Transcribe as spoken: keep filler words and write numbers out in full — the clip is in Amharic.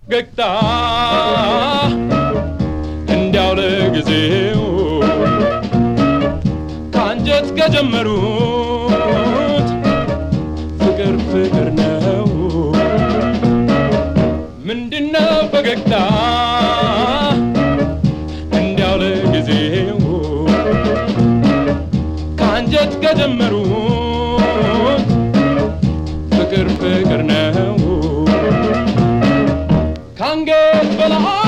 ፈገግታ እንዲያው ለጊዜው ካንጀት ከጀመሩት ፍቅር ፍቅር ነው ምንድነው ፈገግታ እንዲያው ለጊዜው ካንጀት ከጀመሩት ፍቅር ፍቅር ነው ካንገት በላይ